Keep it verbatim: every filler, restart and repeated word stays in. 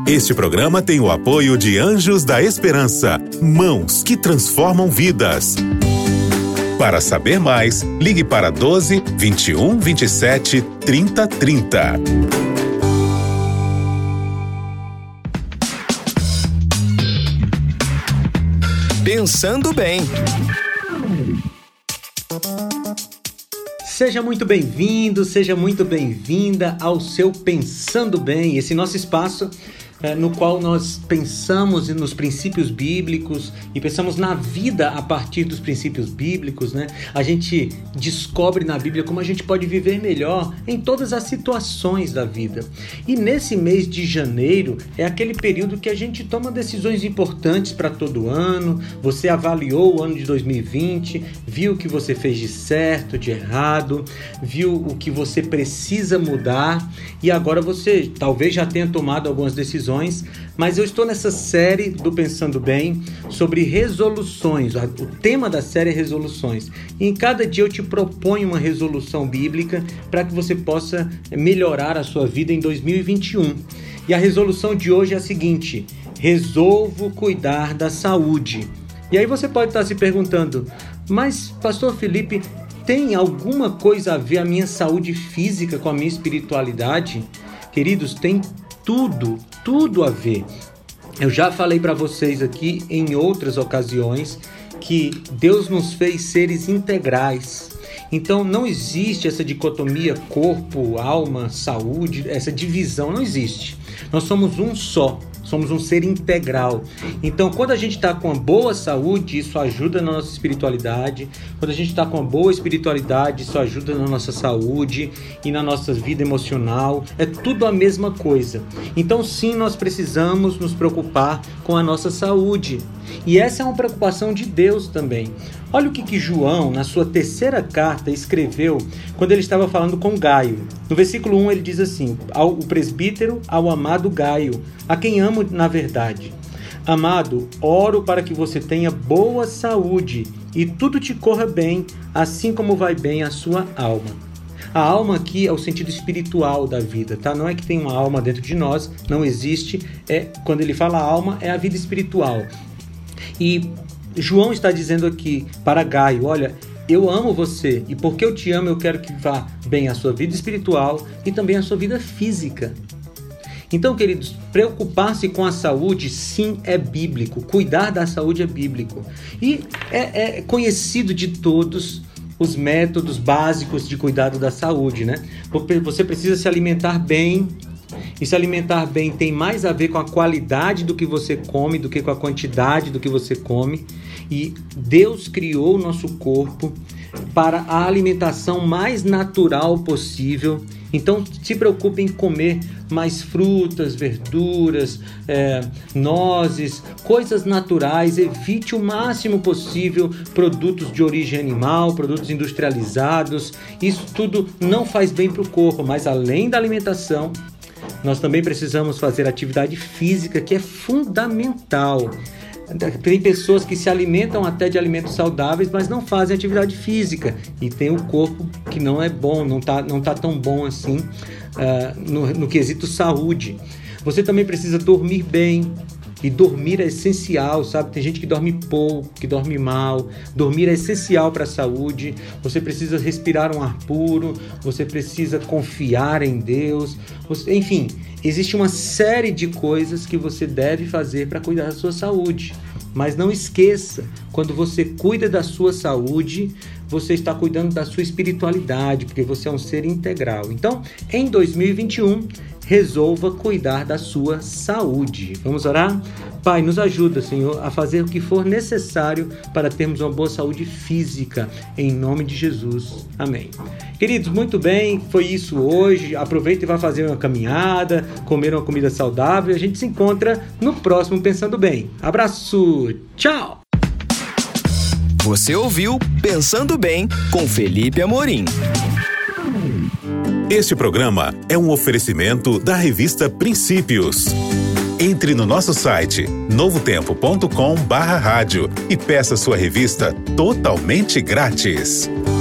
Este programa tem o apoio de Anjos da Esperança, mãos que transformam vidas. Para saber mais, ligue para doze, vinte e um, vinte e sete, trinta, trinta. Pensando bem. Seja muito bem-vindo, seja muito bem-vinda ao seu Pensando Bem, esse nosso espaço é, no qual nós pensamos nos princípios bíblicos e pensamos na vida a partir dos princípios bíblicos, né? A gente descobre na Bíblia como a gente pode viver melhor em todas as situações da vida. E nesse mês de janeiro é aquele período que a gente toma decisões importantes para todo ano. Você avaliou o ano de dois mil e vinte, viu o que você fez de certo, de errado, viu o que você precisa mudar e agora você talvez já tenha tomado algumas decisões, mas eu estou nessa série do Pensando Bem sobre resoluções. O tema da série é resoluções. E em cada dia eu te proponho uma resolução bíblica para que você possa melhorar a sua vida em dois mil e vinte e um. E a resolução de hoje é a seguinte: resolvo cuidar da saúde. E aí você pode estar se perguntando, mas Pastor Felipe, tem alguma coisa a ver a minha saúde física com a minha espiritualidade? Queridos, tem tudo, tudo a ver. Eu já falei para vocês aqui em outras ocasiões que Deus nos fez seres integrais. Então não existe essa dicotomia corpo, alma, saúde, essa divisão não existe. Nós somos um só. Somos um ser integral. Então, quando a gente está com uma boa saúde, isso ajuda na nossa espiritualidade. Quando a gente está com uma boa espiritualidade, isso ajuda na nossa saúde e na nossa vida emocional. É tudo a mesma coisa. Então, sim, nós precisamos nos preocupar com a nossa saúde. E essa é uma preocupação de Deus também. Olha o que, que João, na sua terceira carta, escreveu quando ele estava falando com Gaio. No versículo um ele diz assim: ao o presbítero, ao amado Gaio, a quem amo na verdade. Amado, oro para que você tenha boa saúde e tudo te corra bem, assim como vai bem a sua alma. A alma aqui é o sentido espiritual da vida, tá? Não é que tem uma alma dentro de nós, não existe. É, quando ele fala alma, é a vida espiritual. E João está dizendo aqui para Gaio: olha, eu amo você e porque eu te amo eu quero que vá bem a sua vida espiritual e também a sua vida física. Então, queridos, preocupar-se com a saúde, sim, é bíblico. Cuidar da saúde é bíblico. E é, é conhecido de todos os métodos básicos de cuidado da saúde, né? Porque você precisa se alimentar bem. E se alimentar bem tem mais a ver com a qualidade do que você come do que com a quantidade do que você come. E Deus criou o nosso corpo para a alimentação mais natural possível. Então, se preocupe em comer mais frutas, verduras, é, nozes, coisas naturais. Evite o máximo possível produtos de origem animal, produtos industrializados. Isso tudo não faz bem para o corpo, mas além da alimentação, nós também precisamos fazer atividade física, que é fundamental. Tem pessoas que se alimentam até de alimentos saudáveis, mas não fazem atividade física. E tem o corpo que não é bom, não está não tá tão bom assim uh, no, no quesito saúde. Você também precisa dormir bem. E dormir é essencial, sabe? Tem gente que dorme pouco, que dorme mal. Dormir é essencial para a saúde. Você precisa respirar um ar puro. Você precisa confiar em Deus. Você, enfim, existe uma série de coisas que você deve fazer para cuidar da sua saúde. Mas não esqueça, quando você cuida da sua saúde, você está cuidando da sua espiritualidade, porque você é um ser integral. Então, em dois mil e vinte e um, resolva cuidar da sua saúde. Vamos orar? Pai, nos ajuda, Senhor, a fazer o que for necessário para termos uma boa saúde física, em nome de Jesus. Amém. Queridos, muito bem, foi isso hoje. Aproveita e vá fazer uma caminhada, comer uma comida saudável. A gente se encontra no próximo Pensando Bem. Abraço, tchau! Você ouviu Pensando Bem com Felipe Amorim. Este programa é um oferecimento da revista Princípios. Entre no nosso site novo tempo ponto com barra rádio e peça sua revista totalmente grátis.